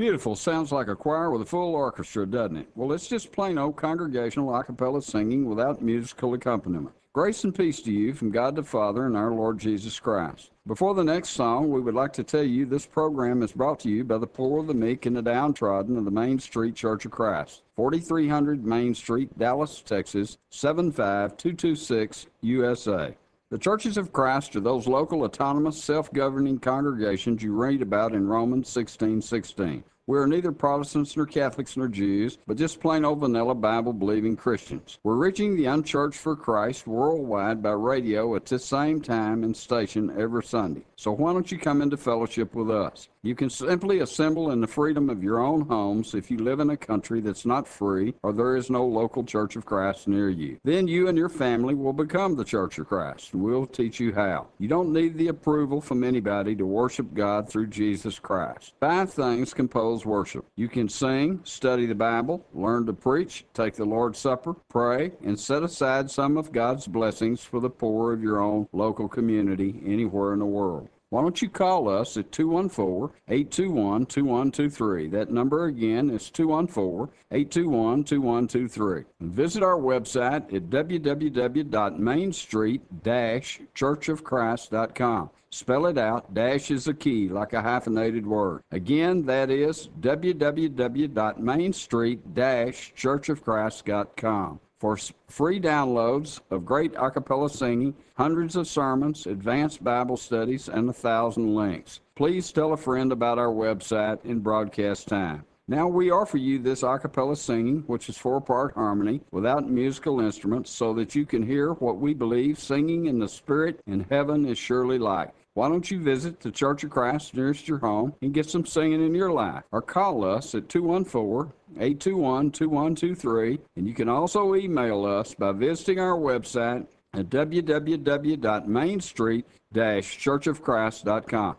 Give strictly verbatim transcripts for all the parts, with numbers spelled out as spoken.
Beautiful. Sounds like a choir with a full orchestra, doesn't it? Well, it's just plain old congregational a cappella singing without musical accompaniment. Grace and peace to you from God the Father and our Lord Jesus Christ. Before the next song, we would like to tell you this program is brought to you by the poor, the meek, and the downtrodden of the Main Street Church of Christ, forty-three hundred Main Street, Dallas, Texas, seven five two two six, U S A. The churches of Christ are those local, autonomous, self-governing congregations you read about in Romans sixteen sixteen. We are neither Protestants nor Catholics nor Jews, but just plain old vanilla Bible-believing Christians. We're reaching the unchurched for Christ worldwide by radio at the same time and station every Sunday. So why don't you come into fellowship with us? You can simply assemble in the freedom of your own homes if you live in a country that's not free or there is no local Church of Christ near you. Then you and your family will become the Church of Christ, and we'll teach you how. You don't need the approval from anybody to worship God through Jesus Christ. Five things compose worship. You can sing, study the Bible, learn to preach, take the Lord's Supper, pray, and set aside some of God's blessings for the poor of your own local community anywhere in the world. Why don't you call us at two one four, eight two one, two one two three. That number again is two one four, eight two one, two one two three. And visit our website at w w w dot main street dash church of christ dot com. Spell it out. Dash is a key, like a hyphenated word. Again, that is w w w dot main street dash church of christ dot com. For free downloads of great a cappella singing, hundreds of sermons, advanced Bible studies, and a thousand links. Please tell a friend about our website in broadcast time. Now we offer you this a cappella singing, which is four-part harmony, without musical instruments, so that you can hear what we believe singing in the Spirit in heaven is surely like. Why don't you visit the Church of Christ nearest your home and get some singing in your life? Or call us at two one four, eight two one, two one two three. And you can also email us by visiting our website at w w w dot main street dash church of christ dot com.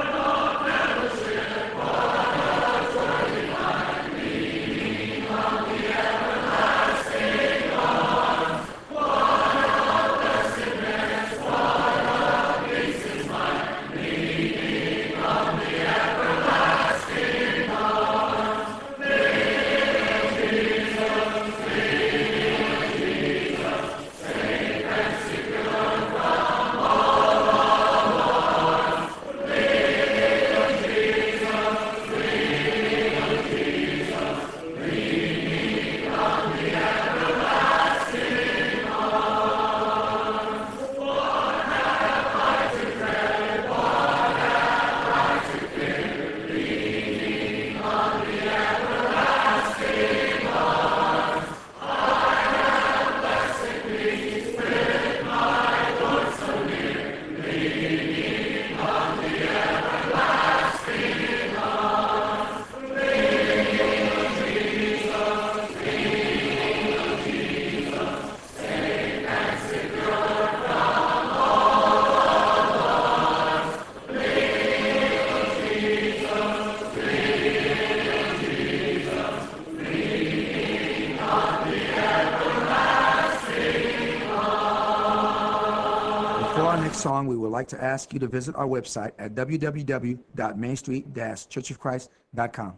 Song, we would like to ask you to visit our website at w w w dot main street dash church of christ dot com.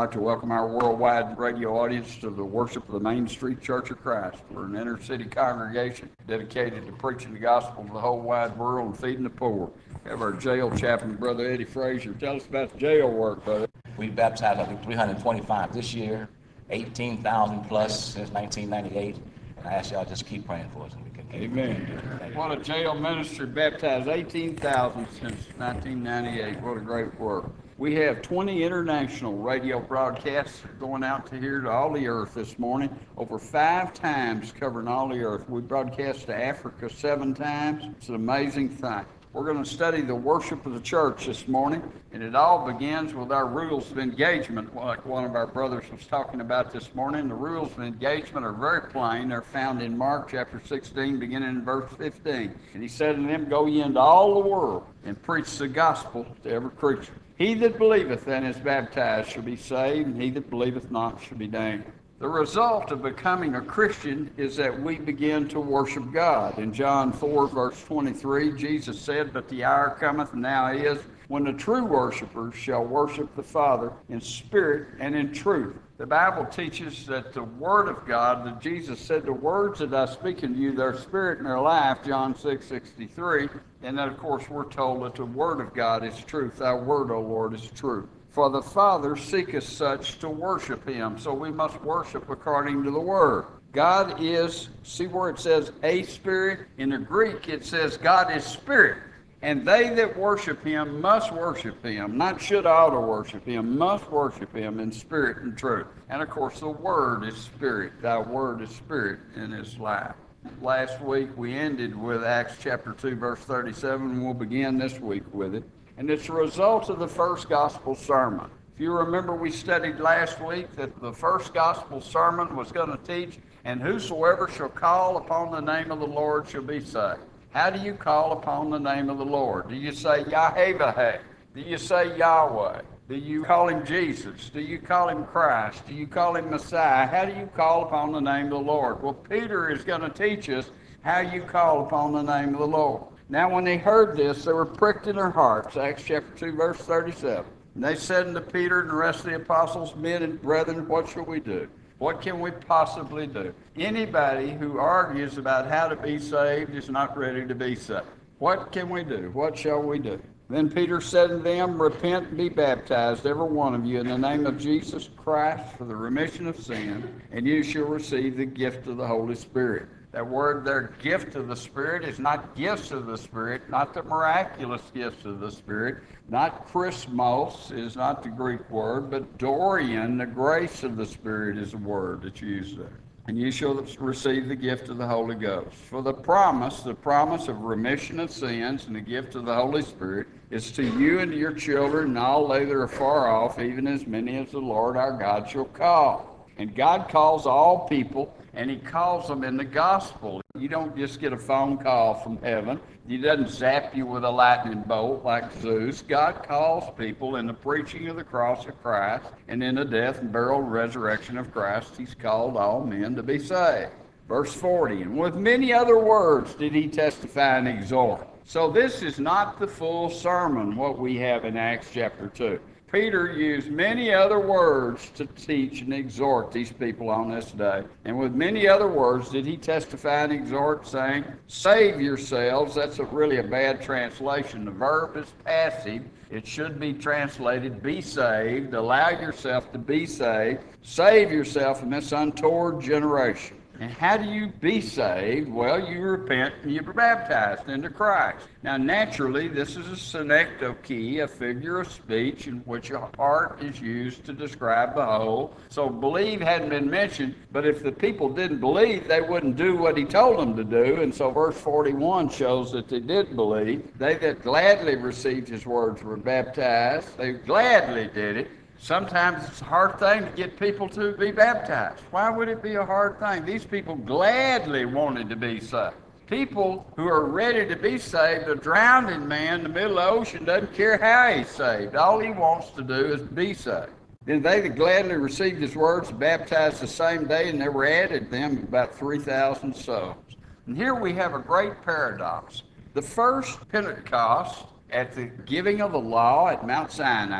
like to welcome our worldwide radio audience to the worship of the Main Street Church of Christ. We're an inner-city congregation dedicated to preaching the gospel to the whole wide world and feeding the poor. We have our jail chaplain, Brother Eddie Frazier. Tell us about the jail work, brother. We've baptized, I think, three hundred twenty-five this year, eighteen thousand plus since nineteen ninety-eight. And I ask y'all just keep praying for us. And we can keep Amen. What a jail ministry, baptized eighteen thousand since nineteen ninety-eight. What a great work. We have twenty international radio broadcasts going out to here to all the earth this morning, over five times covering all the earth. We broadcast to Africa seven times. It's an amazing thing. We're going to study the worship of the church this morning, and it all begins with our rules of engagement, like one of our brothers was talking about this morning. The rules of engagement are very plain. They're found in Mark chapter sixteen, beginning in verse fifteen. And he said to them, "Go ye into all the world and preach the gospel to every creature. He that believeth and is baptized shall be saved, and he that believeth not shall be damned." The result of becoming a Christian is that we begin to worship God. In John four, verse twenty-three, Jesus said, "But the hour cometh, and now is, when the true worshipers shall worship the Father in spirit and in truth." The Bible teaches that the Word of God, that Jesus said, "The words that I speak unto you, their spirit and their life," John six sixty-three. And then, of course, we're told that the Word of God is truth. Thy word, O Lord, is truth. For the Father seeketh such to worship him. So we must worship according to the Word. God is, see where it says a spirit? In the Greek, it says God is spirit. And they that worship him must worship him, not should ought to worship him, must worship him in spirit and truth. And of course, the Word is spirit. Thy word is spirit in his life. Last week we ended with Acts chapter two, verse thirty-seven, and we'll begin this week with it. And it's a result of the first gospel sermon. If you remember, we studied last week that the first gospel sermon was going to teach, "And whosoever shall call upon the name of the Lord shall be saved." How do you call upon the name of the Lord? Do you say Yahweh? Do you say Yahweh? Do you call him Jesus? Do you call him Christ? Do you call him Messiah? How do you call upon the name of the Lord? Well, Peter is going to teach us how you call upon the name of the Lord. Now, when they heard this, they were pricked in their hearts. Acts chapter two, verse thirty-seven. And they said unto Peter and the rest of the apostles, "Men and brethren, what shall we do? What can we possibly do?" Anybody who argues about how to be saved is not ready to be saved. What can we do? What shall we do? Then Peter said unto them, "Repent and be baptized, every one of you, in the name of Jesus Christ for the remission of sin, and you shall receive the gift of the Holy Spirit." That word there, gift of the Spirit, is not gifts of the Spirit, not the miraculous gifts of the Spirit, not Chrismos is not the Greek word, but Dorian, the grace of the Spirit, is the word that's used there. "And you shall receive the gift of the Holy Ghost." For the promise, the promise of remission of sins and the gift of the Holy Spirit is to you and to your children and all they that are far off, even as many as the Lord our God shall call. And God calls all people, and he calls them in the gospel. You don't just get a phone call from heaven. He doesn't zap you with a lightning bolt like Zeus. God calls people in the preaching of the cross of Christ, and in the death and burial and resurrection of Christ, he's called all men to be saved. Verse forty, "And with many other words did he testify and exhort." So this is not the full sermon, what we have in Acts chapter two. Peter used many other words to teach and exhort these people on this day. And with many other words did he testify and exhort, saying, "Save yourselves." That's a really a bad translation. The verb is passive. It should be translated, "Be saved." Allow yourself to be saved. Save yourself from this untoward generation. And how do you be saved? Well, you repent and you're baptized into Christ. Now, naturally, this is a synecdoche, a figure of speech in which a part is used to describe the whole. So believe hadn't been mentioned, but if the people didn't believe, they wouldn't do what he told them to do. And so verse forty-one shows that they did believe. They that gladly received his words were baptized. They gladly did it. Sometimes it's a hard thing to get people to be baptized. Why would it be a hard thing? These people gladly wanted to be saved. People who are ready to be saved, a drowning man in the middle of the ocean doesn't care how he's saved. All he wants to do is be saved. Then they that gladly received his words baptized the same day, and there were added them about three thousand souls. And here we have a great paradox. The first Pentecost, at the giving of the law at Mount Sinai,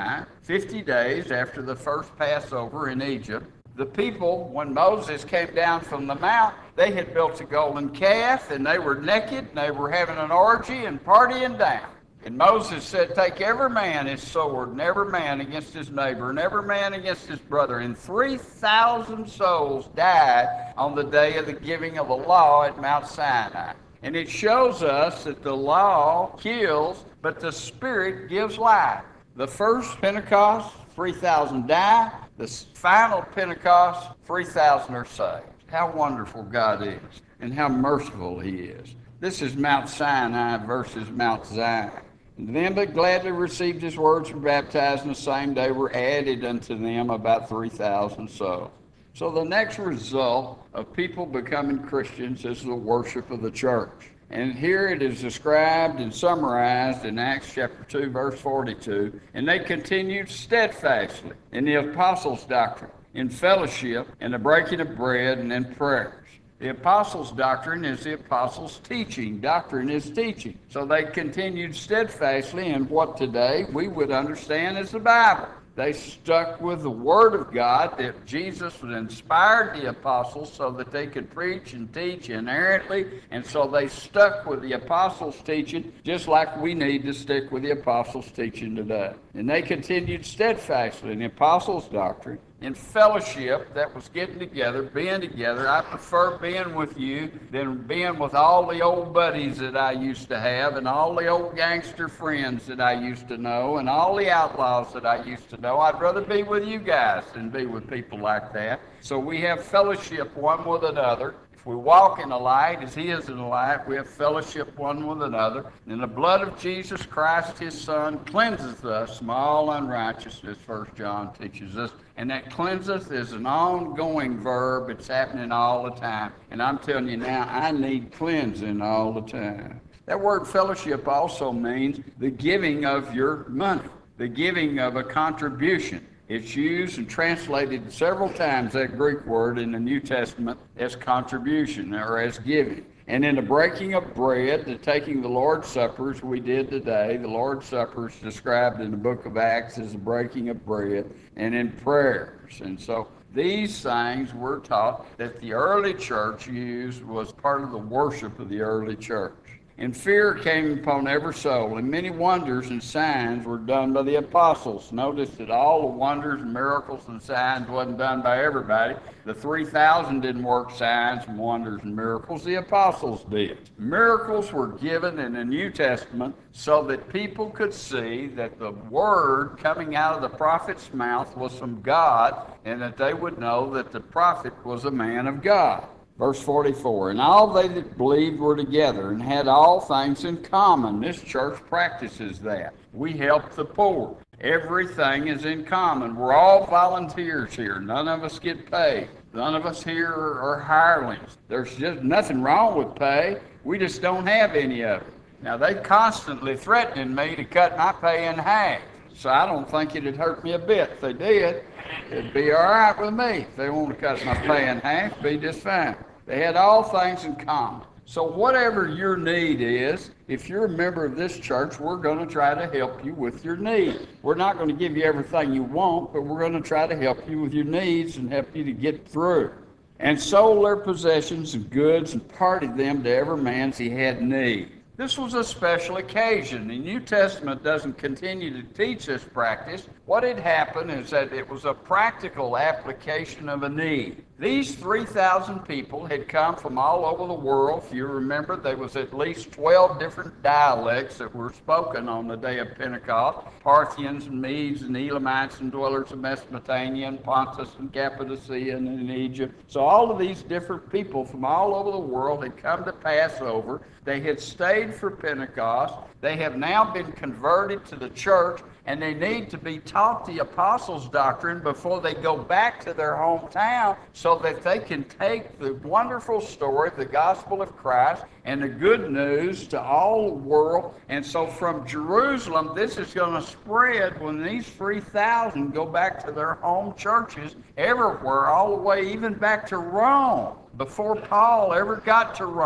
fifty days after the first Passover in Egypt, the people, when Moses came down from the mount, they had built a golden calf, and they were naked, and they were having an orgy and partying down. And Moses said, take every man his sword, and every man against his neighbor, and every man against his brother. And three thousand souls died on the day of the giving of the law at Mount Sinai. And it shows us that the law kills, but the Spirit gives life. The first Pentecost, three thousand die. The final Pentecost, three thousand are saved. How wonderful God is, and how merciful He is. This is Mount Sinai versus Mount Zion. And them that gladly received His words were baptized, and the same day were added unto them about three thousand souls. So the next result of people becoming Christians is the worship of the church. And here it is described and summarized in Acts chapter two, verse forty-two. And they continued steadfastly in the apostles' doctrine, in fellowship, in the breaking of bread, and in prayers. The apostles' doctrine is the apostles' teaching. Doctrine is teaching. So they continued steadfastly in what today we would understand as the Bible. They stuck with the Word of God, that Jesus would inspire the apostles so that they could preach and teach inerrantly, and so they stuck with the apostles' teaching just like we need to stick with the apostles' teaching today. And they continued steadfastly in the apostles' doctrine, in fellowship, that was getting together, being together. I prefer being with you than being with all the old buddies that I used to have and all the old gangster friends that I used to know and all the outlaws that I used to know. I'd rather be with you guys than be with people like that. So we have fellowship one with another. If we walk in the light as He is in the light, we have fellowship one with another. And the blood of Jesus Christ, His Son, cleanses us from all unrighteousness, First John teaches us. And that cleanseth is an ongoing verb. It's happening all the time. And I'm telling you now, I need cleansing all the time. That word fellowship also means the giving of your money, the giving of a contribution. It's used and translated several times, that Greek word in the New Testament, as contribution or as giving. And in the breaking of bread, the taking the Lord's Supper, as we did today, the Lord's Supper is described in the book of Acts as the breaking of bread, and in prayers. And so these things we're taught that the early church used was part of the worship of the early church. And fear came upon every soul, and many wonders and signs were done by the apostles. Notice that all the wonders and miracles and signs wasn't done by everybody. The three thousand didn't work signs and wonders and miracles. The apostles did. Miracles were given in the New Testament so that people could see that the word coming out of the prophet's mouth was from God, and that they would know that the prophet was a man of God. Verse forty-four, and all they that believed were together and had all things in common. This church practices that. We help the poor. Everything is in common. We're all volunteers here. None of us get paid. None of us here are, are hirelings. There's just nothing wrong with pay. We just don't have any of it. Now, they constantly threatening me to cut my pay in half. So I don't think it'd hurt me a bit. If they did, it'd be all right with me. If they want to cut my pay in half, it'd be just fine. They had all things in common. So whatever your need is, if you're a member of this church, we're going to try to help you with your need. We're not going to give you everything you want, but we're going to try to help you with your needs and help you to get through. And sold their possessions and goods and parted them to every man as he had need. This was a special occasion. The New Testament doesn't continue to teach this practice. What had happened is that it was a practical application of a need. These three thousand people had come from all over the world. If you remember, there was at least twelve different dialects that were spoken on the day of Pentecost. Parthians and Medes and Elamites and dwellers of Mesopotamia and Pontus and Cappadocia and in Egypt. So all of these different people from all over the world had come to Passover. They had stayed for Pentecost. They have now been converted to the church, and they need to be taught the apostles' doctrine before they go back to their hometown so that they can take the wonderful story of the gospel of Christ and the good news to all the world. And so from Jerusalem, this is going to spread when these three thousand go back to their home churches everywhere, all the way even back to Rome, before Paul ever got to Rome.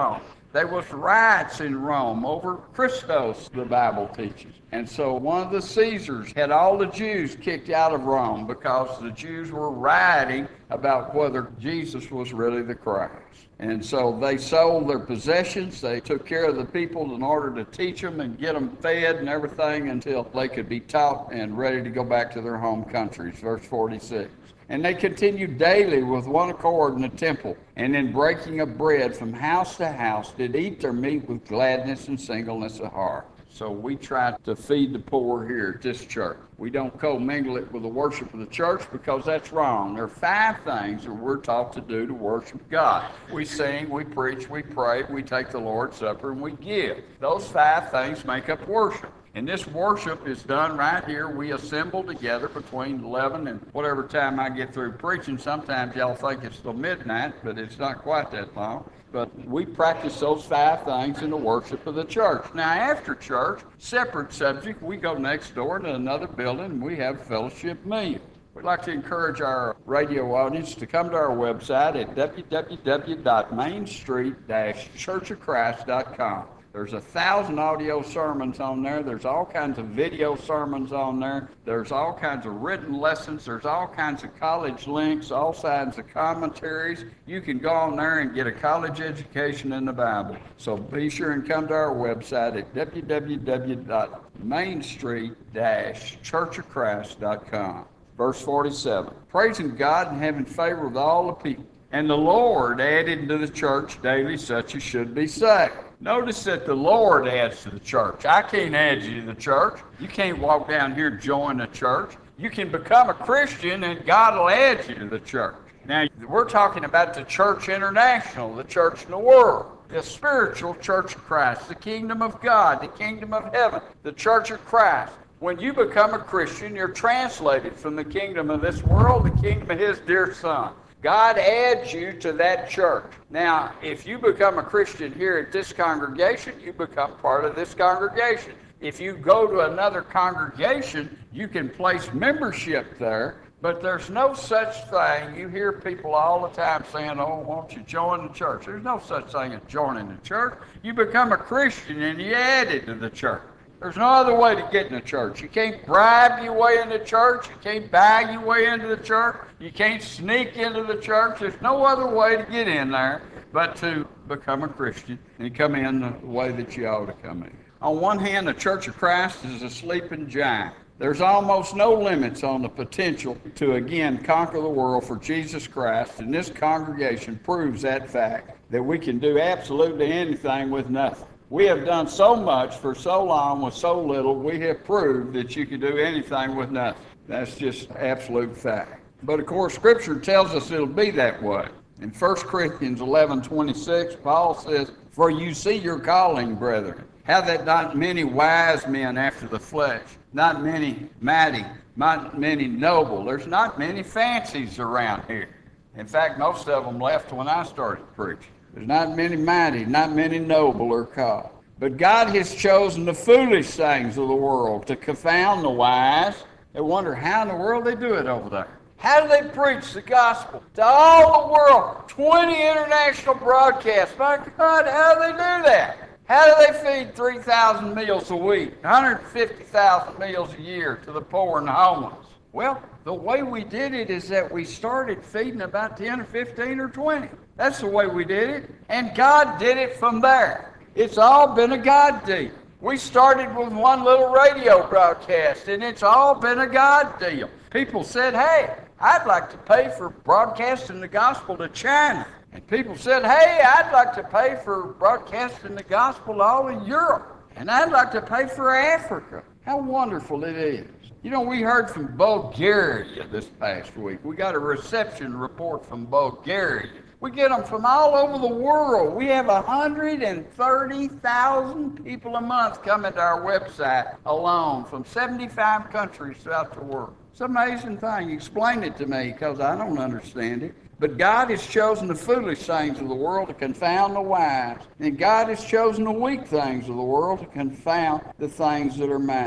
There was riots in Rome over Christos, the Bible teaches. And so one of the Caesars had all the Jews kicked out of Rome because the Jews were rioting about whether Jesus was really the Christ. And so they sold their possessions. They took care of the people in order to teach them and get them fed and everything until they could be taught and ready to go back to their home countries. Verse forty-six. And they continued daily with one accord in the temple, and in breaking of bread from house to house did eat their meat with gladness and singleness of heart. So we try to feed the poor here at this church. We don't commingle it with the worship of the church because that's wrong. There are five things that we're taught to do to worship God. We sing, we preach, we pray, we take the Lord's Supper, and we give. Those five things make up worship. And this worship is done right here. We assemble together between eleven and whatever time I get through preaching. Sometimes y'all think it's till midnight, but it's not quite that long. But we practice those five things in the worship of the church. Now, after church, separate subject, we go next door to another building and we have fellowship meal. We'd like to encourage our radio audience to come to our website at w w w dot main street dash church of christ dot com. There's a thousand audio sermons on there. There's all kinds of video sermons on there. There's all kinds of written lessons. There's all kinds of college links, all kinds of commentaries. You can go on there and get a college education in the Bible. So be sure and come to our website at w w w dot main street dash church of christ dot com. Verse forty-seven, praising God and having favor with all the people. And the Lord added to the church daily such as should be saved. Notice that the Lord adds to the church. I can't add you to the church. You can't walk down here and join the church. You can become a Christian and God will add you to the church. Now, we're talking about the church international, the church in the world, the spiritual church of Christ, the kingdom of God, the kingdom of heaven, the church of Christ. When you become a Christian, you're translated from the kingdom of this world, the kingdom of His dear Son. God adds you to that church. Now, if you become a Christian here at this congregation, you become part of this congregation. If you go to another congregation, you can place membership there, but there's no such thing. You hear people all the time saying, oh, won't you join the church? There's no such thing as joining the church. You become a Christian and you add it to the church. There's no other way to get in the church. You can't bribe your way into church. You can't bag your way into the church. You can't sneak into the church. There's no other way to get in there but to become a Christian and come in the way that you ought to come in. On one hand, the Church of Christ is a sleeping giant. There's almost no limits on the potential to again conquer the world for Jesus Christ, and this congregation proves that fact, that we can do absolutely anything with nothing. We have done so much for so long with so little, we have proved that you can do anything with nothing. That's just absolute fact. But of course, Scripture tells us it'll be that way. In First Corinthians eleven twenty-six, Paul says, for you see your calling, brethren, how that not many wise men after the flesh, not many mighty, not many noble, there's not many fancies around here. In fact, most of them left when I started preaching. There's not many mighty, not many noble are called. But God has chosen the foolish things of the world to confound the wise. They wonder how in the world they do it over there. How do they preach the gospel to all the world? twenty international broadcasts. My God, how do they do that? How do they feed three thousand meals a week, one hundred fifty thousand meals a year to the poor and the homeless? Well, the way we did it is that we started feeding about ten or fifteen or twenty. That's the way we did it. And God did it from there. It's all been a God deal. We started with one little radio broadcast, and it's all been a God deal. People said, hey, I'd like to pay for broadcasting the gospel to China. And people said, hey, I'd like to pay for broadcasting the gospel all in Europe. And I'd like to pay for Africa. How wonderful it is. You know, we heard from Bulgaria this past week. We got a reception report from Bulgaria. We get them from all over the world. We have one hundred thirty thousand people a month coming to our website alone from seventy-five countries throughout the world. It's an amazing thing. Explain it to me because I don't understand it. But God has chosen the foolish things of the world to confound the wise. And God has chosen the weak things of the world to confound the things that are mighty.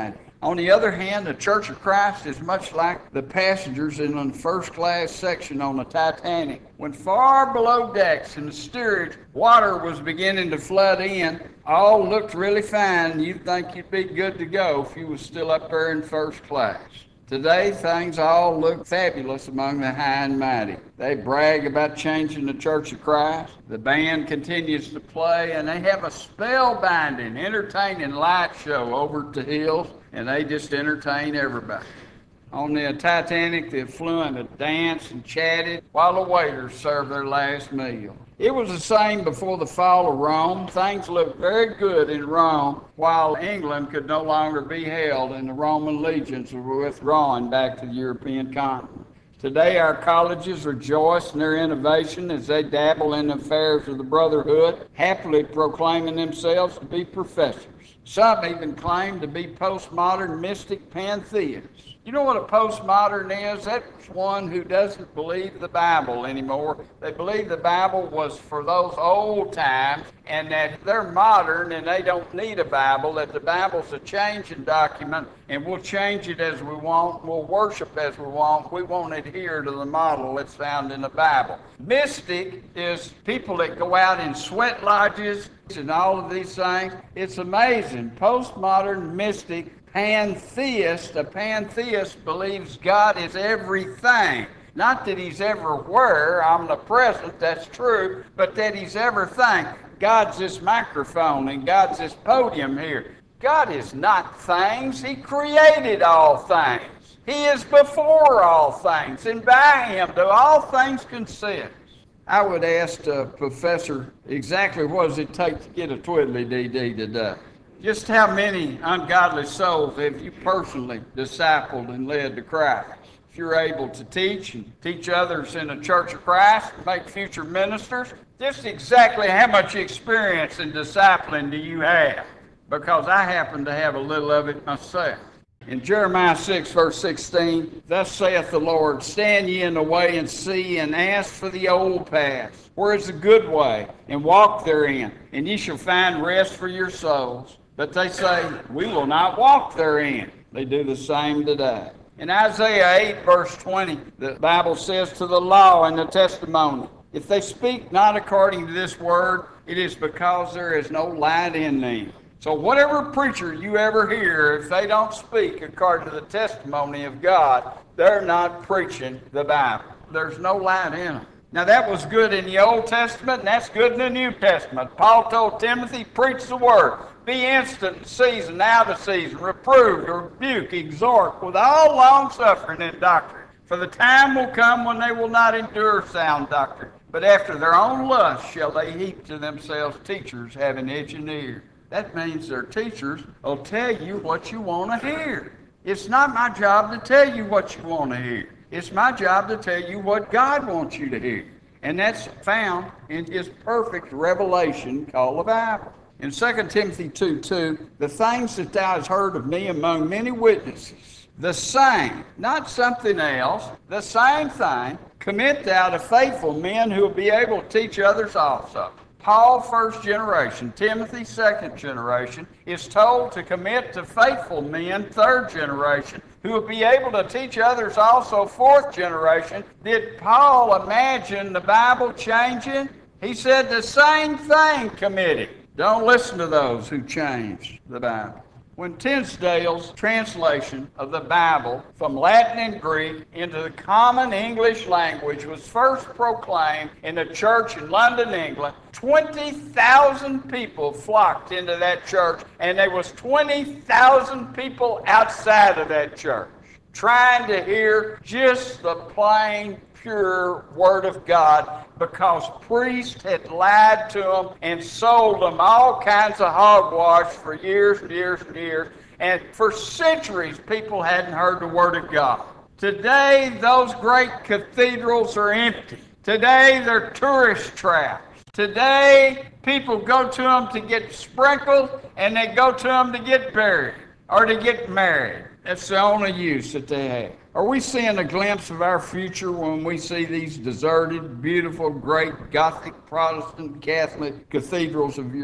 On the other hand, the Church of Christ is much like the passengers in the first-class section on the Titanic. When far below decks in the steerage, water was beginning to flood in, all looked really fine. You'd think you'd be good to go if you was still up there in first class. Today, things all look fabulous among the high and mighty. They brag about changing the Church of Christ. The band continues to play, and they have a spellbinding, entertaining light show over at the Hills, and they just entertain everybody. On the Titanic, the affluent had danced and chatted while the waiters served their last meal. It was the same before the fall of Rome. Things looked very good in Rome, while England could no longer be held and the Roman legions were withdrawing back to the European continent. Today, our colleges rejoice in their innovation as they dabble in the affairs of the brotherhood, happily proclaiming themselves to be professors. Some even claim to be postmodern mystic pantheists. You know what a postmodern is? That's one who doesn't believe the Bible anymore. They believe the Bible was for those old times and that they're modern and they don't need a Bible, that the Bible's a changing document and we'll change it as we want, we'll worship as we want, we won't adhere to the model that's found in the Bible. Mystic is people that go out in sweat lodges and all of these things. It's amazing. Postmodern mystic pantheist, a pantheist believes God is everything. Not that he's everywhere, omnipresent, that's true, but that he's everything. God's this microphone and God's this podium here. God is not things. He created all things. He is before all things, and by him do all things consist. I would ask the professor exactly what does it take to get a twiddly-dee dee today. Just how many ungodly souls have you personally discipled and led to Christ? If you're able to teach and teach others in the Church of Christ, make future ministers, just exactly how much experience in discipling do you have? Because I happen to have a little of it myself. In Jeremiah six, verse sixteen, thus saith the Lord, stand ye in the way and see, and ask for the old paths, where is the good way, and walk therein, and ye shall find rest for your souls. But they say, we will not walk therein. They do the same today. In Isaiah eight, verse twenty, the Bible says, to the law and the testimony, if they speak not according to this word, it is because there is no light in them. So whatever preacher you ever hear, if they don't speak according to the testimony of God, they're not preaching the Bible. There's no light in them. Now that was good in the Old Testament, and that's good in the New Testament. Paul told Timothy, preach the word. Be instant in season, out of season, reprove, rebuke, exhort, with all long suffering and doctrine. For the time will come when they will not endure sound doctrine, but after their own lust shall they heap to themselves teachers having itching ears. That means their teachers will tell you what you want to hear. It's not my job to tell you what you want to hear. It's my job to tell you what God wants you to hear. And that's found in his perfect revelation called the Bible. In Second Timothy two two, the things that thou hast heard of me among many witnesses, the same, not something else, the same thing, commit thou to faithful men who will be able to teach others also. Paul, first generation, Timothy, second generation, is told to commit to faithful men, third generation, who will be able to teach others also, fourth generation. Did Paul imagine the Bible changing? He said the same thing committed. Don't listen to those who changed the Bible. When Tinsdale's translation of the Bible from Latin and Greek into the common English language was first proclaimed in a church in London, England, twenty thousand people flocked into that church, and there was twenty thousand people outside of that church trying to hear just the plain, pure Word of God, because priests had lied to them and sold them all kinds of hogwash for years and years and years. And for centuries, people hadn't heard the Word of God. Today, those great cathedrals are empty. Today, they're tourist traps. Today, people go to them to get sprinkled, and they go to them to get buried or to get married. That's the only use that they have. Are we seeing a glimpse of our future when we see these deserted, beautiful, great Gothic, Protestant, Catholic cathedrals of Europe?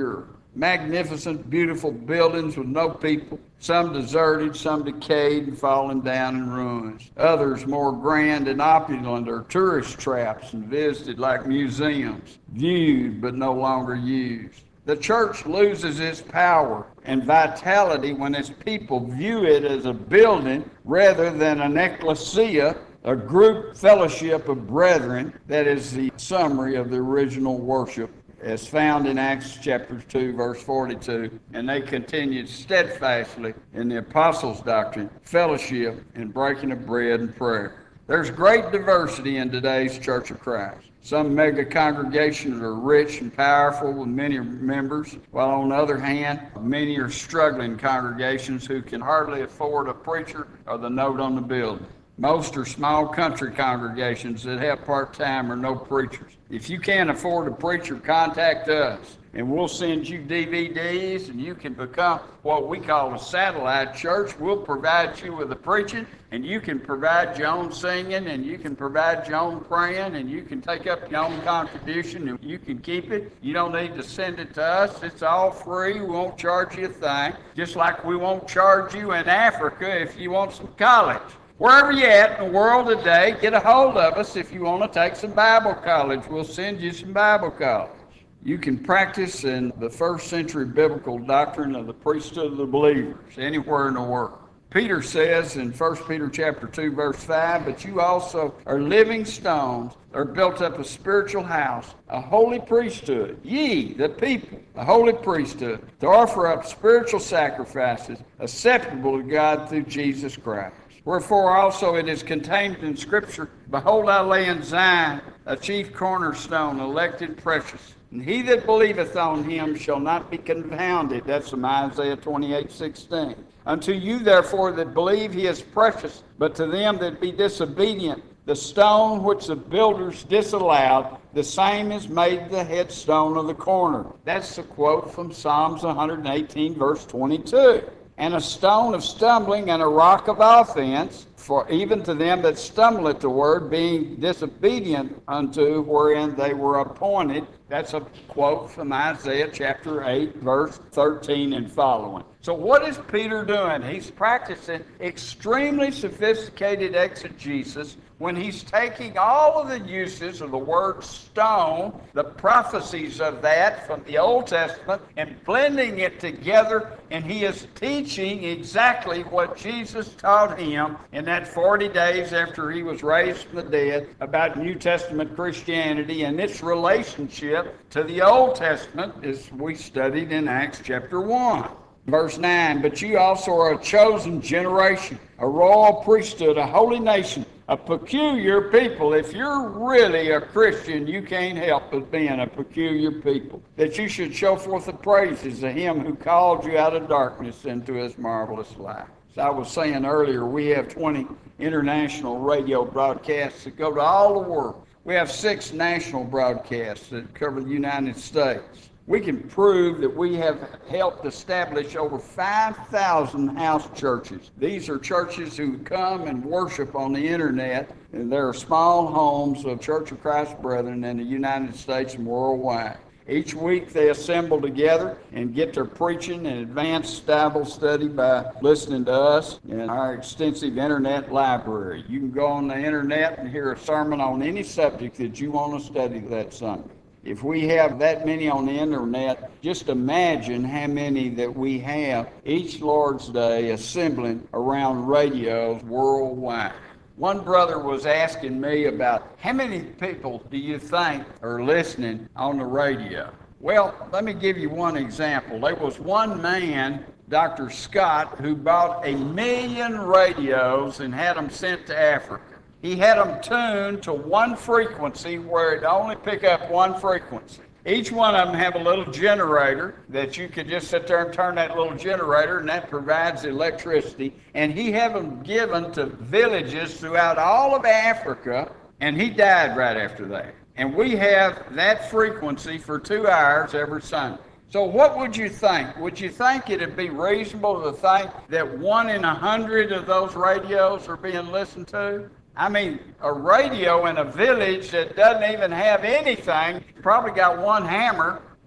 magnificent, beautiful buildings with no people, some deserted, some decayed and fallen down in ruins. Others more grand and opulent are tourist traps and visited like museums, viewed but no longer used. The church loses its power and vitality when its people view it as a building rather than an ecclesia, a group fellowship of brethren that is the summary of the original worship as found in Acts chapter two, verse forty-two. And they continued steadfastly in the apostles' doctrine, fellowship, and breaking of bread and prayer. There's great diversity in today's Church of Christ. Some mega congregations are rich and powerful with many members, while on the other hand, many are struggling congregations who can hardly afford a preacher or the note on the building. Most are small country congregations that have part-time or no preachers. If you can't afford a preacher, contact us, and we'll send you D V Ds, and you can become what we call a satellite church. We'll provide you with the preaching, and you can provide your own singing, and you can provide your own praying, and you can take up your own contribution, and you can keep it. You don't need to send it to us. It's all free. We won't charge you a thing, just like we won't charge you in Africa if you want some college. Wherever you're at in the world today, get a hold of us if you want to take some Bible college. We'll send you some Bible college. You can practice in the first century biblical doctrine of the priesthood of the believers anywhere in the world. Peter says in First Peter chapter two, verse five, but you also are living stones, are built up a spiritual house, a holy priesthood, ye, the people, a holy priesthood, to offer up spiritual sacrifices acceptable to God through Jesus Christ. Wherefore also it is contained in Scripture, behold, I lay in Zion a chief cornerstone, elected precious. And he that believeth on him shall not be confounded. That's from Isaiah twenty-eight sixteen. Unto you therefore that believe he is precious, but to them that be disobedient, the stone which the builders disallowed, the same is made the headstone of the corner. That's the quote from Psalms one eighteen, verse twenty-two. And a stone of stumbling and a rock of offense, for even to them that stumble at the word, being disobedient unto wherein they were appointed. That's a quote from Isaiah chapter eight, verse thirteen and following. So what is Peter doing? He's practicing extremely sophisticated exegesis when he's taking all of the uses of the word stone, the prophecies of that from the Old Testament, and blending it together, and he is teaching exactly what Jesus taught him in that forty days after he was raised from the dead about New Testament Christianity and its relationship to the Old Testament, as we studied in Acts chapter one. Verse nine, but you also are a chosen generation, a royal priesthood, a holy nation, a peculiar people. If you're really a Christian, you can't help but being a peculiar people, that you should show forth the praises of him who called you out of darkness into his marvelous light. As I was saying earlier, we have twenty international radio broadcasts that go to all the world. We have six national broadcasts that cover the United States. We can prove that we have helped establish over five thousand house churches. These are churches who come and worship on the internet, and there are small homes of Church of Christ Brethren in the United States and worldwide. Each week they assemble together and get their preaching and advanced Bible study by listening to us in our extensive internet library. You can go on the internet and hear a sermon on any subject that you want to study that Sunday. If we have that many on the internet, just imagine how many that we have each Lord's Day assembling around radios worldwide. One brother was asking me about how many people do you think are listening on the radio? Well, let me give you one example. There was one man, Doctor Scott, who bought a million radios and had them sent to Africa. He had them tuned to one frequency where it only pick up one frequency. Each one of them have a little generator that you could just sit there and turn that little generator, and that provides electricity. And he had them given to villages throughout all of Africa, and he died right after that. And we have that frequency for two hours every Sunday. So what would you think? Would you think it'd be reasonable to think that one in a hundred of those radios are being listened to? I mean, a radio in a village that doesn't even have anything, probably got one hammer,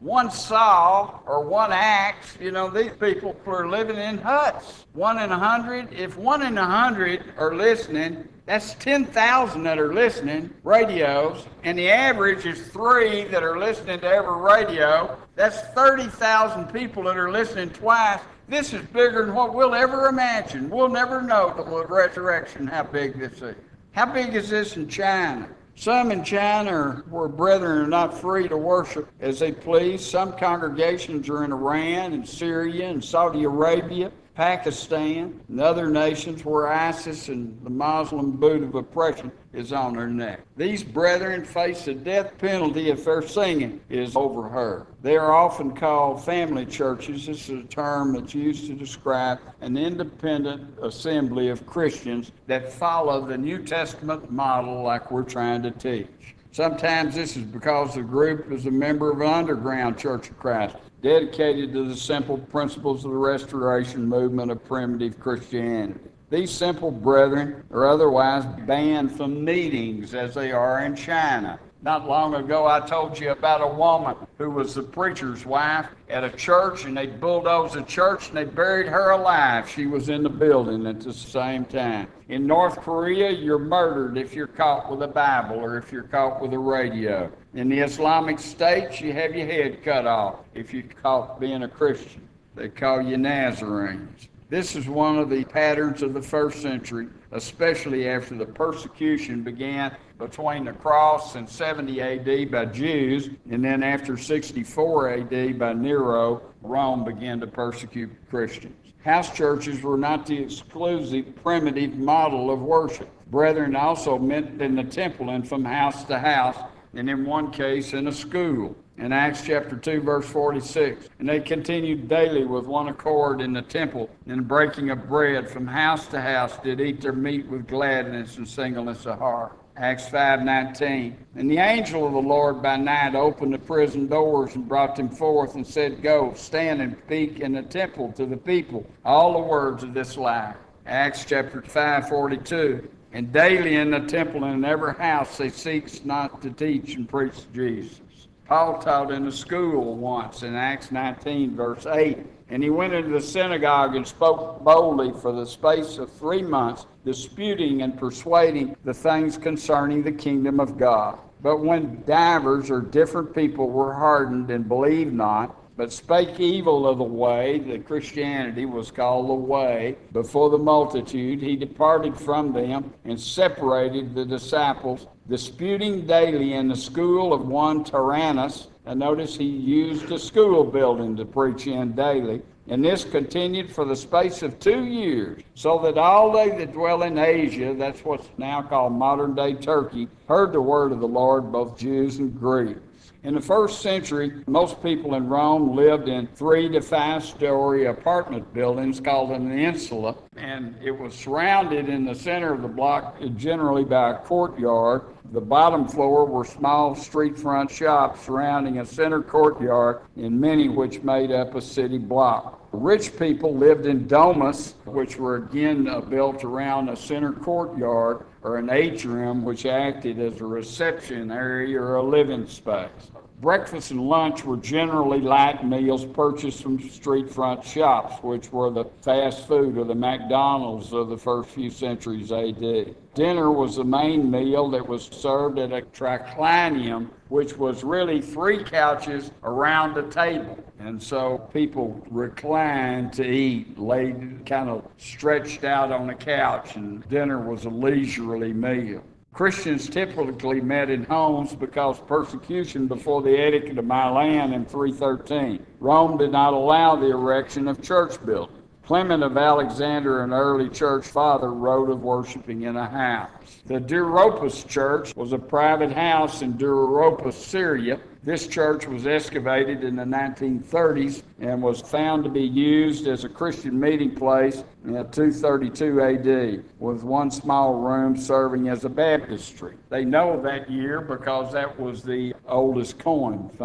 one saw or one axe. You know, these people are living in huts. One in a hundred. If one in a hundred are listening, that's ten thousand that are listening, radios, and the average is three that are listening to every radio. That's thirty thousand people that are listening twice. This is bigger than what we'll ever imagine. We'll never know till the resurrection how big this is. How big is this in China? Some in China are, where brethren are not free to worship as they please. Some congregations are in Iran and Syria and Saudi Arabia, Pakistan, and other nations where ISIS and the Muslim boot of oppression is on their neck. These brethren face the death penalty if their singing is overheard. They are often called family churches. This is a term that's used to describe an independent assembly of Christians that follow the New Testament model like we're trying to teach. Sometimes this is because the group is a member of an underground Church of Christ, dedicated to the simple principles of the Restoration movement of primitive Christianity. These simple brethren are otherwise banned from meetings as they are in China. Not long ago, I told you about a woman who was the preacher's wife at a church, and they bulldozed the church and they buried her alive. She was in the building at the same time. In North Korea, you're murdered if you're caught with a Bible or if you're caught with a radio. In the Islamic State, you have your head cut off if you're caught being a Christian. They call you Nazarenes. This is one of the patterns of the first century, especially after the persecution began between the cross in seventy A D by Jews, and then after sixty-four A D by Nero, Rome began to persecute Christians. House churches were not the exclusive primitive model of worship. Brethren also met in the temple and from house to house, and in one case in a school. In Acts chapter two, verse forty-six, and they continued daily with one accord in the temple, and breaking of bread from house to house did eat their meat with gladness and singleness of heart. Acts five nineteen, and the angel of the Lord by night opened the prison doors and brought them forth and said, Go, stand and speak in the temple to the people all the words of this life. Acts chapter five forty-two, and daily in the temple and in every house they ceased not to teach and preach Jesus. Paul taught in a school once in Acts nineteen, verse eight, and he went into the synagogue and spoke boldly for the space of three months, disputing and persuading the things concerning the kingdom of God. But when divers or different people were hardened and believed not, but spake evil of the way, that Christianity was called the way, before the multitude, he departed from them and separated the disciples, disputing daily in the school of one Tyrannus. And notice he used a school building to preach in daily. And this continued for the space of two years, so that all they that dwell in Asia, that's what's now called modern-day Turkey, heard the word of the Lord, both Jews and Greeks. In the first century, most people in Rome lived in three to five story apartment buildings called an insula, and it was surrounded in the center of the block generally by a courtyard. The bottom floor were small street front shops surrounding a center courtyard, and many which made up a city block. Rich people lived in domus, which were again uh, built around a center courtyard, or an atrium, which acted as a reception area or a living space. Breakfast and lunch were generally light meals purchased from street front shops, which were the fast food or the McDonald's of the first few centuries A D. Dinner was the main meal that was served at a triclinium, which was really three couches around a table. And so people reclined to eat, laid kind of stretched out on the couch, and dinner was a leisurely meal. Christians typically met in homes because persecution before the Edict of Milan in three thirteen. Rome did not allow the erection of church buildings. Clement of Alexander, an early church father, wrote of worshiping in a house. The Duropus Church was a private house in Duropus, Syria. This church was excavated in the nineteen thirties and was found to be used as a Christian meeting place in two thirty-two A D, with one small room serving as a baptistry. They know that year because that was the oldest coin found.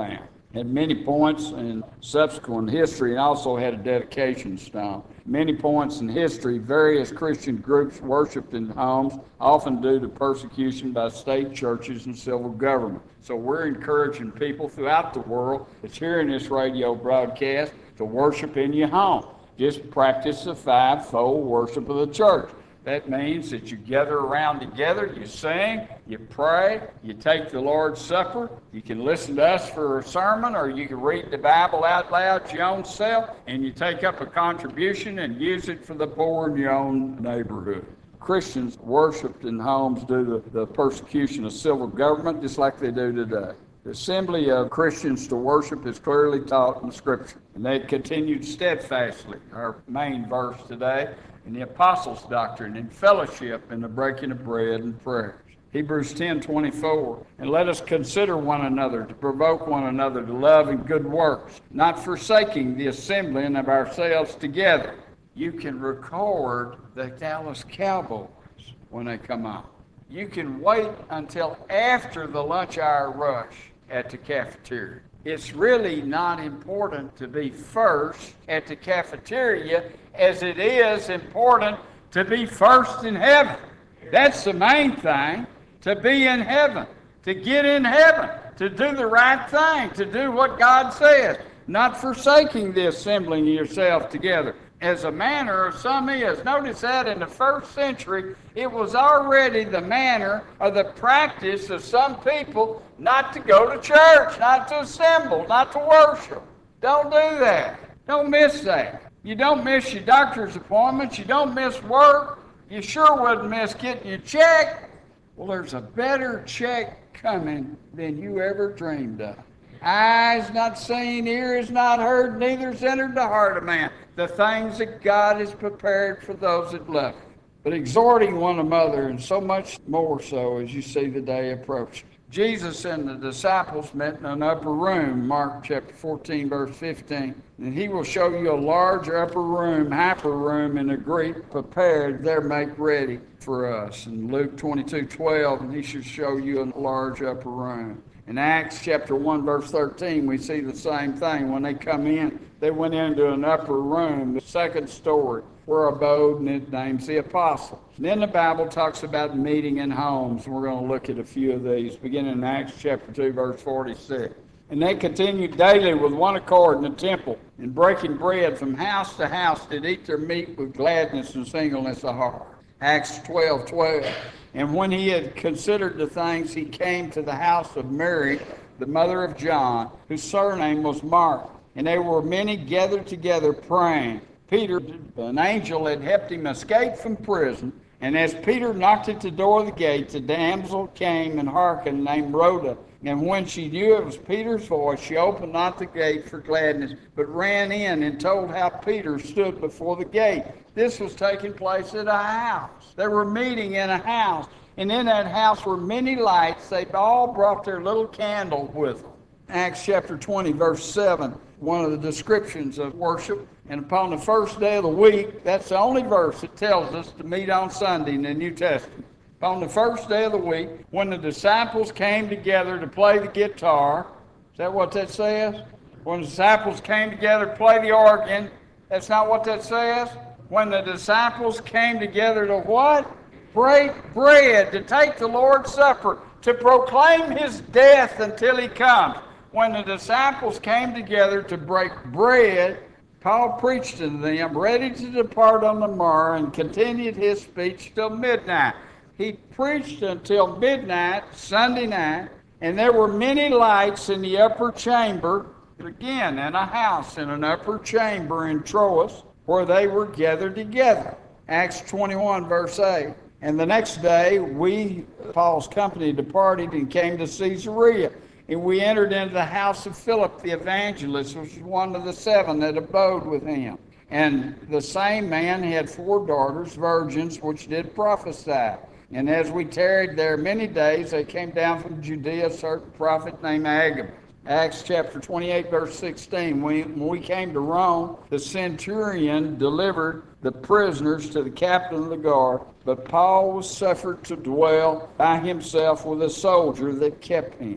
At many points in subsequent history, and also had a dedication stone. Many points in history, various Christian groups worshiped in homes, often due to persecution by state churches and civil government. So we're encouraging people throughout the world that's hearing this radio broadcast to worship in your home. Just practice the fivefold worship of the church. That means that you gather around together, you sing, you pray, you take the Lord's Supper, you can listen to us for a sermon, or you can read the Bible out loud to your own self, and you take up a contribution and use it for the poor in your own neighborhood. Christians worshiped in homes due to the persecution of civil government, just like they do today. The assembly of Christians to worship is clearly taught in Scripture, and they continued steadfastly, our main verse today, in the apostles' doctrine, in fellowship, in the breaking of bread and prayers. Hebrews ten twenty-four, and let us consider one another, to provoke one another to love and good works, not forsaking the assembling of ourselves together. You can record the Dallas Cowboys when they come out. You can wait until after the lunch hour rush at the cafeteria. It's really not important to be first at the cafeteria as it is important to be first in heaven. That's the main thing, to be in heaven, to get in heaven, to do the right thing, to do what God says, not forsaking the assembling yourself together, as a manner of some is. Notice that in the first century, it was already the manner or the practice of some people not to go to church, not to assemble, not to worship. Don't do that. Don't miss that. You don't miss your doctor's appointments. You don't miss work. You sure wouldn't miss getting your check. Well, there's a better check coming than you ever dreamed of. Eyes not seen, ears not heard, neither's entered the heart of man, the things that God has prepared for those that love Him. But exhorting one another, and so much more so as you see the day approaching. Jesus and the disciples met in an upper room, Mark chapter fourteen, verse fifteen. And He will show you a large upper room, hyper room in the Greek, prepared there, make ready for us. In Luke twenty-two twelve, and He should show you a large upper room. In Acts chapter one, verse thirteen, we see the same thing. When they come in, they went into an upper room, the second story, where abode, and it names the apostles. And then the Bible talks about meeting in homes. And we're going to look at a few of these, beginning in Acts chapter two, verse forty-six. And they continued daily with one accord in the temple, and breaking bread from house to house, did eat their meat with gladness and singleness of heart. Acts twelve twelve. And when he had considered the things, he came to the house of Mary, the mother of John, whose surname was Mark. And there were many gathered together praying. Peter, an angel had helped him escape from prison. And as Peter knocked at the door of the gate, the damsel came and hearkened, named Rhoda. And when she knew it was Peter's voice, she opened not the gate for gladness, but ran in and told how Peter stood before the gate. This was taking place at a house. They were meeting in a house. And in that house were many lights. They all brought their little candles with them. Acts chapter twenty, verse seven, one of the descriptions of worship. And upon the first day of the week, that's the only verse that tells us to meet on Sunday in the New Testament. On the first day of the week, when the disciples came together to play the guitar, is that what that says? When the disciples came together to play the organ, that's not what that says. When the disciples came together to what? Break bread, to take the Lord's Supper, to proclaim His death until He comes. When the disciples came together to break bread, Paul preached to them, ready to depart on the morrow, and continued his speech till midnight. He preached until midnight, Sunday night, and there were many lights in the upper chamber, again, in a house, in an upper chamber in Troas, where they were gathered together. Acts twenty-one, verse eight. And the next day, we, Paul's company, departed and came to Caesarea. And we entered into the house of Philip the evangelist, which was one of the seven that abode with him. And the same man had four daughters, virgins, which did prophesy. And as we tarried there many days, they came down from Judea a certain prophet named Agabus. Acts chapter twenty-eight, verse sixteen. We, when we came to Rome, the centurion delivered the prisoners to the captain of the guard, but Paul was suffered to dwell by himself with a soldier that kept him.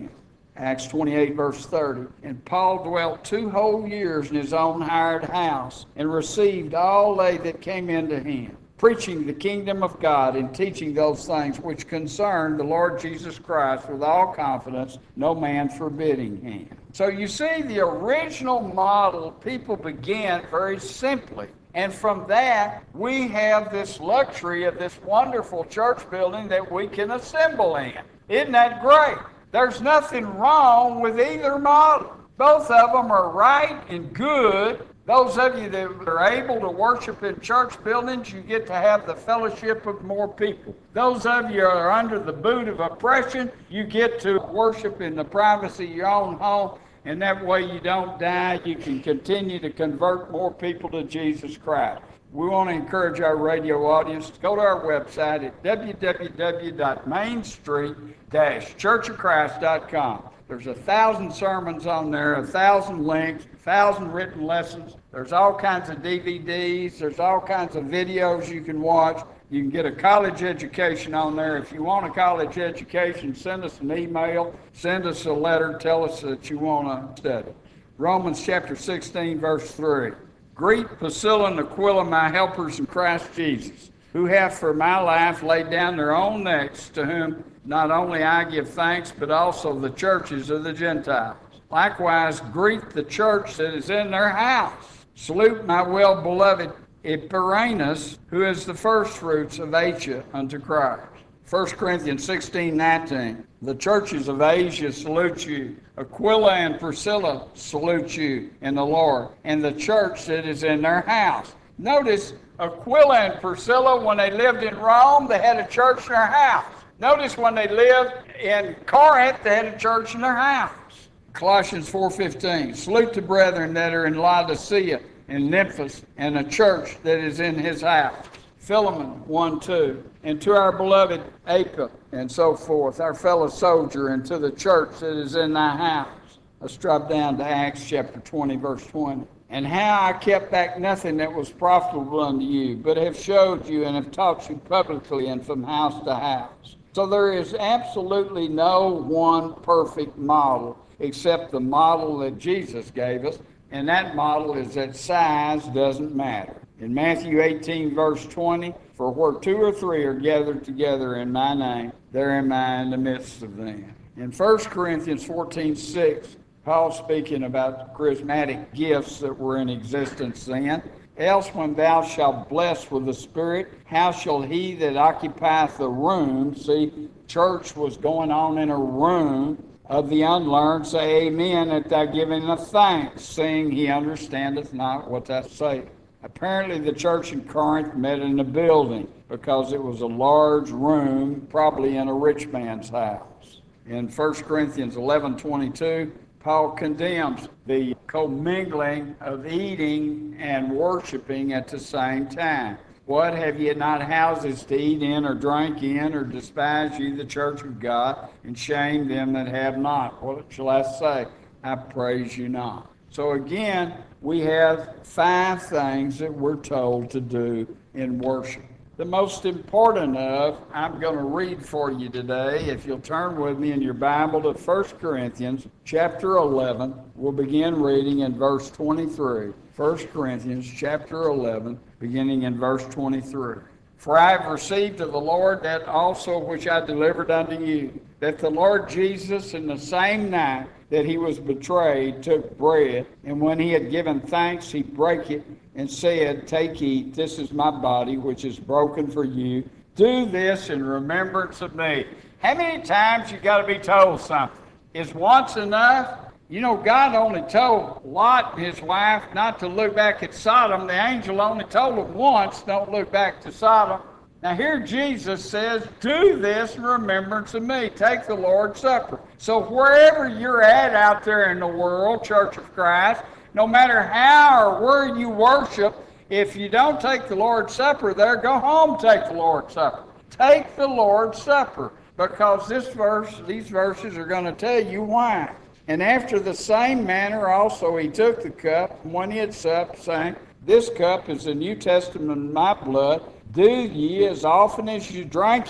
Acts twenty-eight, verse thirty. And Paul dwelt two whole years in his own hired house, and received all they that came into him, preaching the kingdom of God, and teaching those things which concern the Lord Jesus Christ with all confidence, no man forbidding him. So you see, the original model, people began very simply. And from that, we have this luxury of this wonderful church building that we can assemble in. Isn't that great? There's nothing wrong with either model. Both of them are right and good. Those of you that are able to worship in church buildings, you get to have the fellowship of more people. Those of you who are under the boot of oppression, you get to worship in the privacy of your own home. And that way you don't die. You can continue to convert more people to Jesus Christ. We want to encourage our radio audience to go to our website at w w w dot main street dash church of christ dot com. There's a thousand sermons on there, a thousand links, a thousand written lessons. There's all kinds of D V Ds. There's all kinds of videos you can watch. You can get a college education on there. If you want a college education, send us an email, send us a letter, tell us that you want to study. Romans chapter sixteen, verse three. Greet Priscilla and Aquila, my helpers in Christ Jesus, who have for my life laid down their own necks, to whom not only I give thanks, but also the churches of the Gentiles. Likewise, greet the church that is in their house. Salute my well-beloved Epaphras, who is the firstfruits of Asia unto Christ. First Corinthians sixteen, nineteen. The churches of Asia salute you. Aquila and Priscilla salute you in the Lord, and the church that is in their house. Notice Aquila and Priscilla, when they lived in Rome, they had a church in their house. Notice when they lived in Corinth, they had a church in their house. Colossians four fifteen. Salute the brethren that are in Laodicea and Memphis, and a church that is in his house. Philemon one two. And to our beloved Apphia, and so forth, our fellow soldier, and to the church that is in thy house. Let's drop down to Acts chapter twenty, verse twenty. And how I kept back nothing that was profitable unto you, but have showed you and have taught you publicly and from house to house. So there is absolutely no one perfect model except the model that Jesus gave us, and that model is that size doesn't matter. In Matthew eighteen, verse twenty, for where two or three are gathered together in my name, there am I in the midst of them. In First Corinthians fourteen, six, Paul speaking about the charismatic gifts that were in existence then. Else when thou shalt bless with the Spirit, how shall he that occupieth the room, see, church was going on in a room, of the unlearned say amen at thy giving of thanks, seeing he understandeth not what thou sayest. Apparently the church in Corinth met in a building because it was a large room, probably in a rich man's house. In First Corinthians eleven twenty-two, Paul condemns the commingling of eating and worshiping at the same time. What, have ye not houses to eat in or drink in, or despise ye the church of God, and shame them that have not? What shall I say? I praise you not. So again, we have five things that we're told to do in worship. The most important of, I'm going to read for you today. If you'll turn with me in your Bible to First Corinthians chapter eleven, we'll begin reading in verse twenty-three. First Corinthians chapter eleven, beginning in verse twenty-three. For I have received of the Lord that also which I delivered unto you, that the Lord Jesus in the same night that he was betrayed took bread, and when he had given thanks, he brake it, and said, Take, eat, this is my body, which is broken for you. Do this in remembrance of me. How many times you got to be told something? Is once enough? You know, God only told Lot and his wife not to look back at Sodom. The angel only told them once, don't look back to Sodom. Now here Jesus says, do this in remembrance of me. Take the Lord's Supper. So wherever you're at out there in the world, Church of Christ, no matter how or where you worship, if you don't take the Lord's Supper there, go home, take the Lord's Supper. Take the Lord's Supper, because this verse, these verses are going to tell you why. And after the same manner also he took the cup, and when he had supped, saying, This cup is the New Testament in my blood. Do ye, as often as you drink it,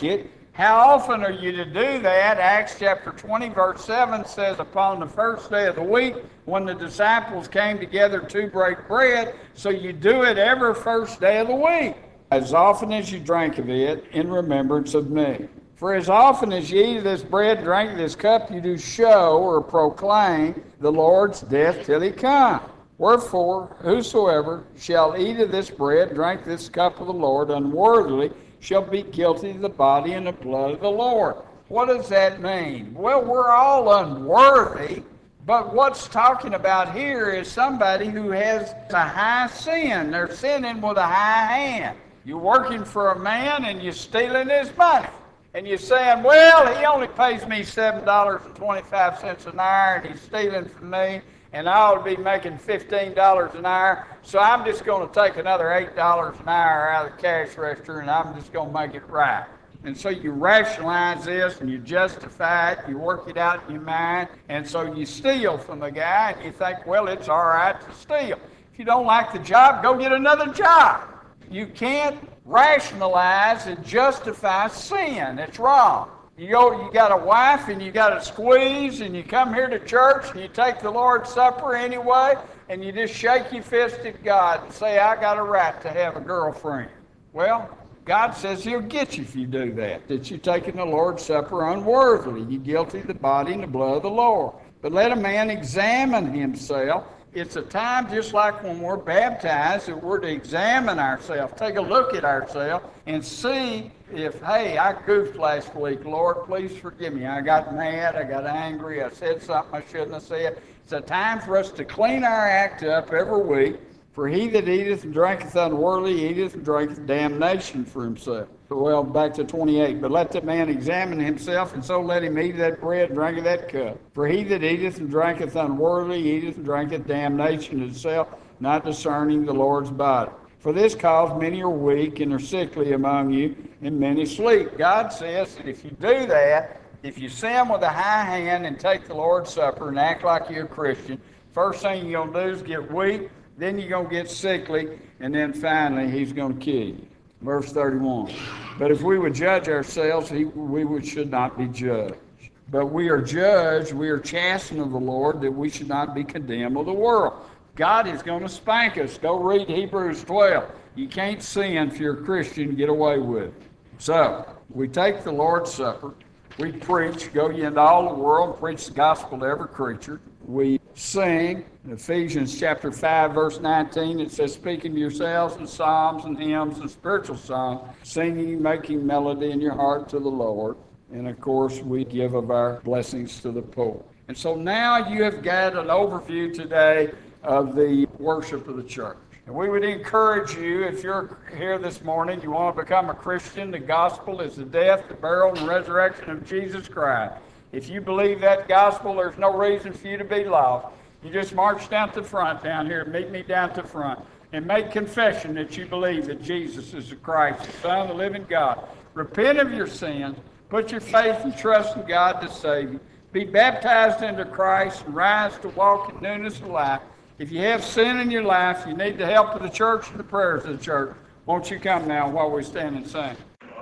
How often are you to do that? Acts chapter twenty, verse seven says, upon the first day of the week, when the disciples came together to break bread, so you do it every first day of the week, as often as you drink of it, in remembrance of me. For as often as ye eat of this bread and drink of this cup, you do show or proclaim the Lord's death till he come. Wherefore, whosoever shall eat of this bread and drink this cup of the Lord unworthily shall be guilty of the body and the blood of the Lord. What does that mean? Well, we're all unworthy, but what's talking about here is somebody who has a high sin. They're sinning with a high hand. You're working for a man and you're stealing his money. And you're saying, well, he only pays me seven dollars and twenty-five cents an hour and he's stealing from me, and I ought to be making fifteen dollars an hour, so I'm just going to take another eight dollars an hour out of the cash register and I'm just going to make it right. And so you rationalize this and you justify it, you work it out in your mind, and so you steal from the guy and you think, well, it's all right to steal. If you don't like the job, go get another job. You can't rationalize and justify sin. It's wrong. You go, you got a wife and you got a squeeze and you come here to church and you take the Lord's Supper anyway and you just shake your fist at God and say, I got a right to have a girlfriend. Well, God says he'll get you if you do that, that you're taking the Lord's Supper unworthily. You're guilty of the body and the blood of the Lord. But let a man examine himself. It's a time just like when we're baptized that we're to examine ourselves, take a look at ourselves and see if, hey, I goofed last week. Lord, please forgive me. I got mad. I got angry. I said something I shouldn't have said. It's a time for us to clean our act up every week. For he that eateth and drinketh unworthily eateth and drinketh damnation for himself. Well, back to twenty-eight. But let the man examine himself, and so let him eat of that bread and drink of that cup. For he that eateth and drinketh unworthily eateth and drinketh damnation to himself, not discerning the Lord's body. For this cause many are weak and are sickly among you, and many sleep. God says that if you do that, if you sin with a high hand and take the Lord's Supper and act like you're a Christian, first thing you're going to do is get weak, then you're going to get sickly, and then finally he's going to kill you. Verse thirty-one. But if we would judge ourselves, he, we would, should not be judged. But we are judged, we are chastened of the Lord, that we should not be condemned of the world. God is going to spank us. Go read Hebrews twelve. You can't sin if you're a Christian and get away with it. So, we take the Lord's Supper. We preach, go ye into all the world, preach the gospel to every creature. We sing. In Ephesians chapter five, verse nineteen, it says, speaking to yourselves in psalms and hymns and spiritual songs, singing, making melody in your heart to the Lord. And of course, we give of our blessings to the poor. And so now you have got an overview today of the worship of the church. And we would encourage you, if you're here this morning, you want to become a Christian, the gospel is the death, the burial, and resurrection of Jesus Christ. If you believe that gospel, there's no reason for you to be lost. You just march down to the front down here, meet me down to the front, and make confession that you believe that Jesus is the Christ, the Son of the living God. Repent of your sins, put your faith and trust in God to save you, be baptized into Christ, and rise to walk in newness of life. If you have sin in your life, you need the help of the church and the prayers of the church. Won't you come now while we stand and sing?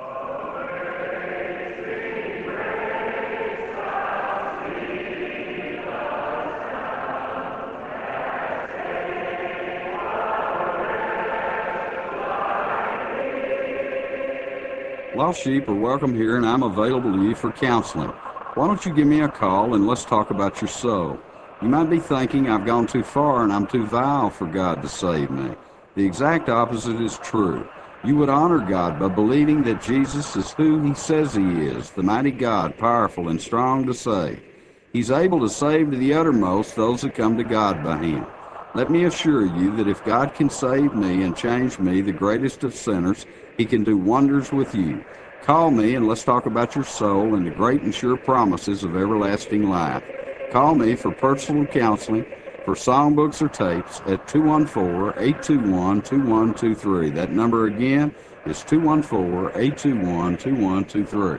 Lost sheep are welcome here, and I'm available to you for counseling. Why don't you give me a call and let's talk about your soul? You might be thinking I've gone too far and I'm too vile for God to save me. The exact opposite is true. You would honor God by believing that Jesus is who he says he is, the mighty God, powerful and strong to save. He's able to save to the uttermost those that come to God by him. Let me assure you that if God can save me and change me, the greatest of sinners, he can do wonders with you. Call me and let's talk about your soul and the great and sure promises of everlasting life. Call me for personal counseling, for songbooks or tapes at two one four, eight two one, two one two three. That number again is two one four, eight two one, two one two three.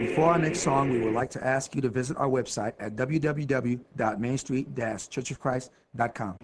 Before our next song, we would like to ask you to visit our website at w w w dot main street dash church of christ dot com.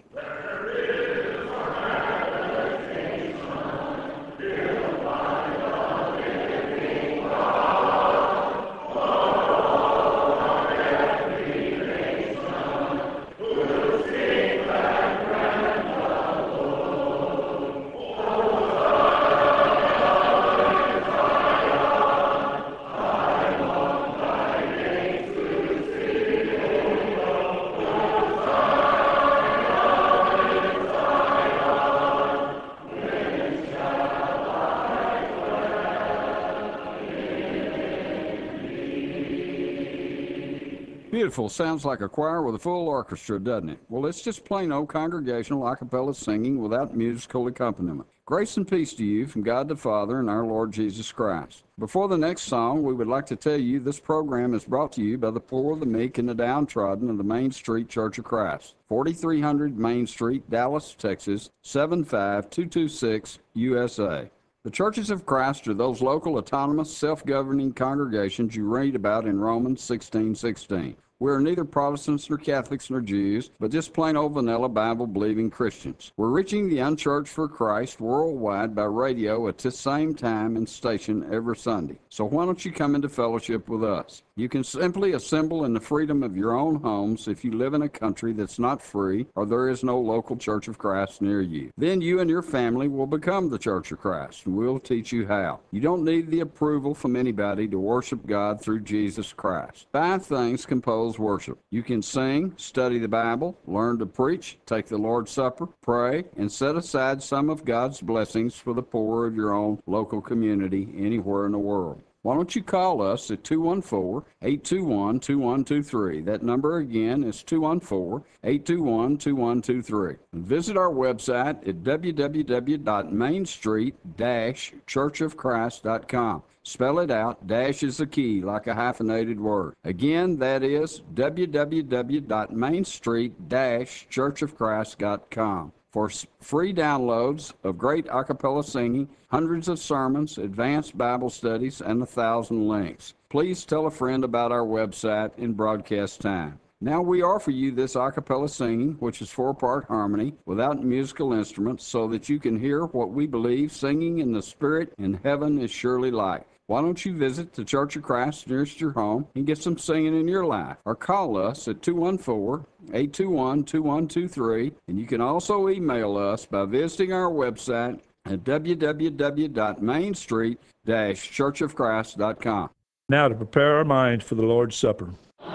Beautiful. Sounds like a choir with a full orchestra, doesn't it? Well, it's just plain old congregational a cappella singing without musical accompaniment. Grace and peace to you from God the Father and our Lord Jesus Christ. Before the next song, we would like to tell you this program is brought to you by the poor, the meek, and the downtrodden of the Main Street Church of Christ, forty-three hundred Main Street, Dallas, Texas, seven five two two six, U S A. The churches of Christ are those local, autonomous, self-governing congregations you read about in Romans sixteen sixteen. We are neither Protestants nor Catholics nor Jews, but just plain old vanilla Bible-believing Christians. We're reaching the unchurched for Christ worldwide by radio at the same time and station every Sunday. So why don't you come into fellowship with us? You can simply assemble in the freedom of your own homes if you live in a country that's not free or there is no local Church of Christ near you. Then you and your family will become the Church of Christ, and we'll teach you how. You don't need the approval from anybody to worship God through Jesus Christ. Five things compose worship. You can sing, study the Bible, learn to preach, take the Lord's Supper, pray, and set aside some of God's blessings for the poor of your own local community anywhere in the world. Why don't you call us at two one four, eight two one, two one two three. That number again is two one four, eight two one, two one two three. And visit our website at w w w dot main street dash church of christ dot com. Spell it out. Dash is the key, like a hyphenated word. Again, that is w w w dot main street dash church of christ dot com. For free downloads of great a cappella singing, hundreds of sermons, advanced Bible studies, and a thousand links. Please tell a friend about our website in broadcast time. Now we offer you this a cappella singing, which is four-part harmony, without musical instruments, so that you can hear what we believe singing in the Spirit in heaven is surely like. Why don't you visit the Church of Christ nearest your home and get some singing in your life? Or call us at two one four, eight two one, two one two three. And you can also email us by visiting our website at w w w dot main street dash church of christ dot com. Now to prepare our minds for the Lord's Supper.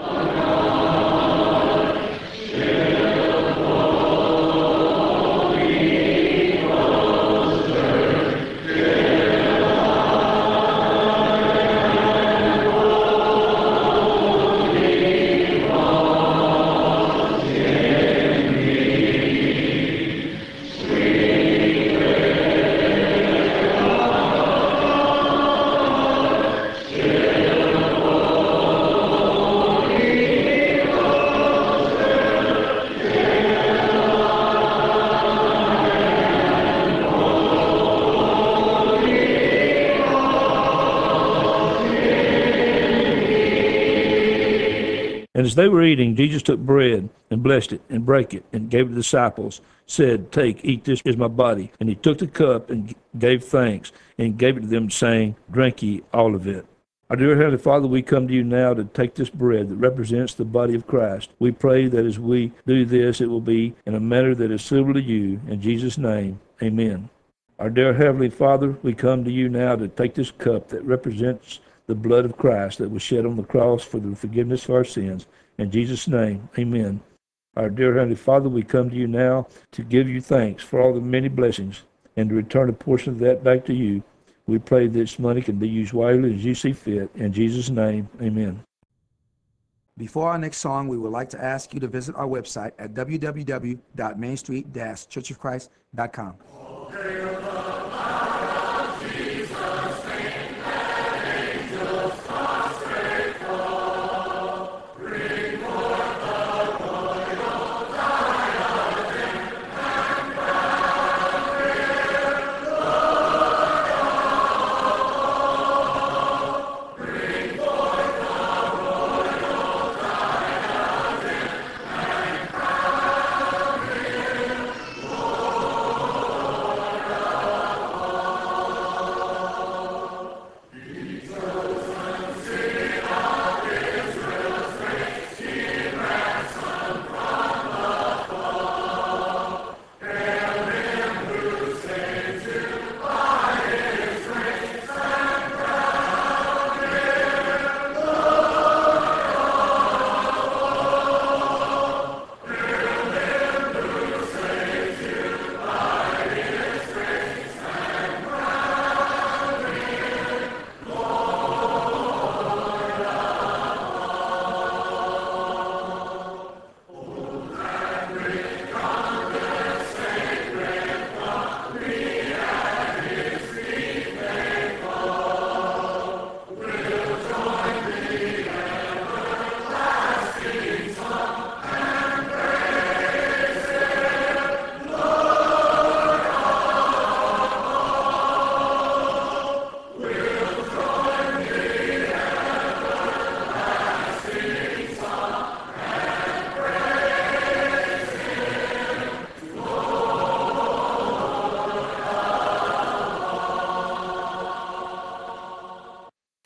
And as they were eating, Jesus took bread and blessed it and brake it and gave it to the disciples, said, "Take, eat, this is my body." And he took the cup and gave thanks and gave it to them, saying, "Drink ye all of it." Our dear Heavenly Father, we come to you now to take this bread that represents the body of Christ. We pray that as we do this, it will be in a manner that is suitable to you. In Jesus' name, amen. Our dear Heavenly Father, we come to you now to take this cup that represents the blood of Christ that was shed on the cross for the forgiveness of our sins. In Jesus' name, amen. Our dear Heavenly Father, we come to you now to give you thanks for all the many blessings and to return a portion of that back to you. We pray this money can be used wisely as you see fit. In Jesus' name, amen. Before our next song, we would like to ask you to visit our website at w w w dot main street dash church of christ dot com.